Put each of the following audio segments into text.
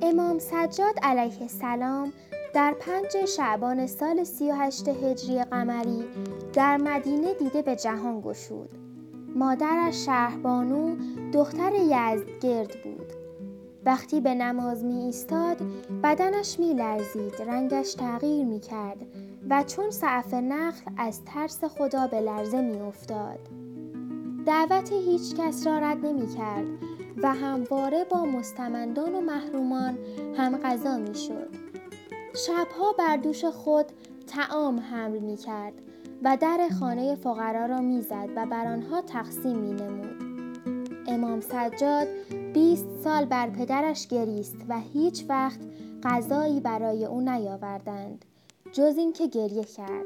امام سجاد علیه السلام در 5 شعبان سال 38 هجری قمری در مدینه دیده به جهان گشود. مادرش شهربانو دختر یزدگرد بود. وقتی به نماز می ایستاد بدنش می لرزید، رنگش تغییر می کرد و چون سقف نخل از ترس خدا به لرزه می افتاد. دعوت هیچ کس را رد نمی کرد و همواره با مستمندان و محرومان هم غذا می شد. شبها بر دوش خود طعام حمل می کرد و در خانه فقرا را می زد و بر آنها تقسیم می نمود. امام سجاد 20 سال بر پدرش گریست و هیچ وقت غذایی برای او نیاوردند جز این که گریه کرد.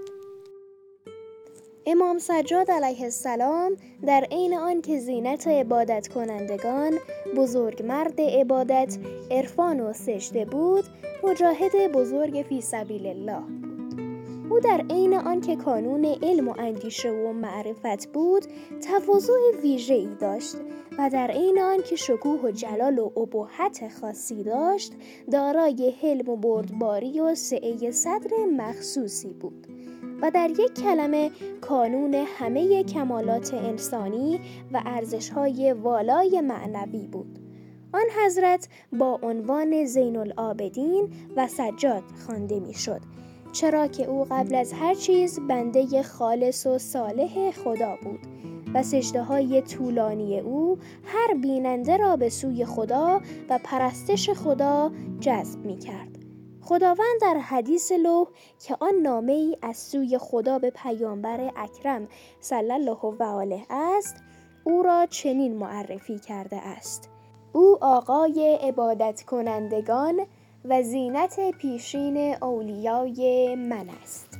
امام سجاد علیه السلام در عین آن که زینت عبادت کنندگان، بزرگ مرد عبادت، عرفان و سجده بود، مجاهد بزرگ فی سبیل الله بود. او در عین آن که کانون علم و اندیشه و معرفت بود، تواضع ویژه‌ای داشت و در عین آن که شکوه و جلال و ابهت خاصی داشت، دارای حلم و بردباری و سعه صدر مخصوصی بود و در یک کلمه کانون همه کمالات انسانی و ارزش‌های والای معنوی بود. آن حضرت با عنوان زین العابدین و سجاد خوانده می‌شد، چرا که او قبل از هر چیز بنده خالص و صالح خدا بود و سجده‌های طولانی او هر بیننده را به سوی خدا و پرستش خدا جذب می‌کرد. خداوند در حدیث لوح که آن نامه‌ای از سوی خدا به پیامبر اکرم صلی الله و آله است، او را چنین معرفی کرده است: او آقای عبادت کنندگان و زینت پیشین اولیای من است.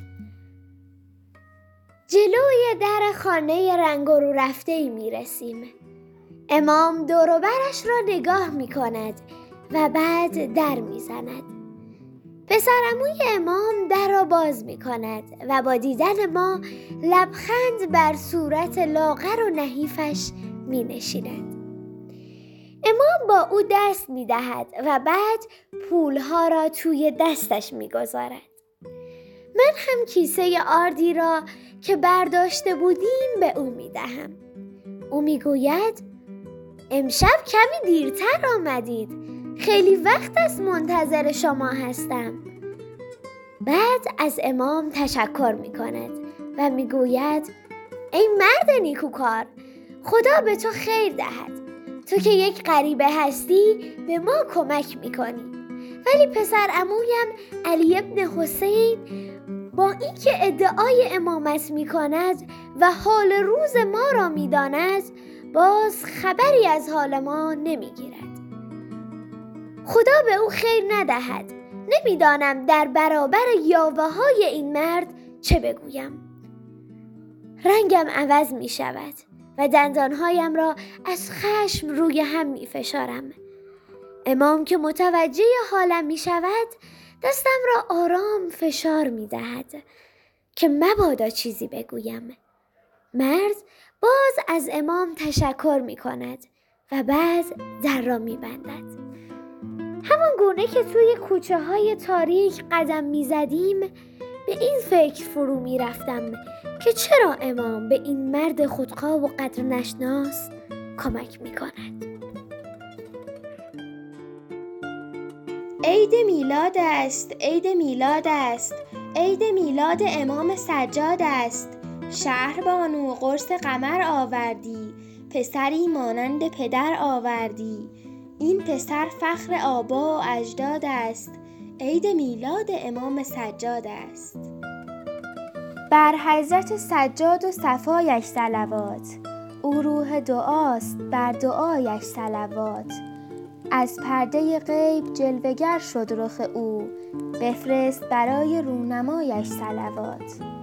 جلوی در خانه رنگ رو رفته‌ای می‌رسیم. امام دور و برش را نگاه می‌کند و بعد در می‌زند. پسرعموی امام در را باز می‌کند و با دیدن ما لبخند بر صورت لاغر و نحیفش می‌نشیند. امام با او دست می‌دهد و بعد پولها را توی دستش می‌گذارد. من هم کیسه آردی را که برداشته بودیم به او می‌دهم. او می‌گوید امشب کمی دیرتر آمدید. خیلی وقت است منتظر شما هستم. بعد از امام تشکر می‌کند و می‌گوید ای مرد نیکوکار، خدا به تو خیر دهد. تو که یک غریبه هستی به ما کمک می‌کنی. ولی پسر عمویم علی ابن حسین با اینکه ادعای امامت می‌کند و حال روز ما را می‌داند، باز خبری از حال ما نمی‌گیرد. خدا به او خیر ندهد. نمی‌دانم در برابر یاوه‌های این مرد چه بگویم. رنگم عوض می‌شود و دندانهایم را از خشم روی هم می‌فشارم. امام که متوجه حالم می‌شود، دستم را آرام فشار می‌دهد که مبادا چیزی بگویم. مرد باز از امام تشکر می‌کند و بعد در را می‌بندد. همان گونه که توی کوچه‌های تاریک قدم می‌زدیم، به این فکر فرو می‌رفتم که چرا امام به این مرد خودخواه و قدر نشناس کمک می‌کند. عید میلاد است، عید میلاد است، عید میلاد امام سجاد است. شهربانو قرص قمر آوردی، پسری مانند پدر آوردی. این پسر فخر آبا و اجداد است. عید میلاد امام سجاد است. بر حضرت سجاد و صفایش صلوات. او روح دعاست، بر دعایش صلوات. از پرده غیب جلوه‌گر شد رخ او، بفرست برای رونمایش صلوات.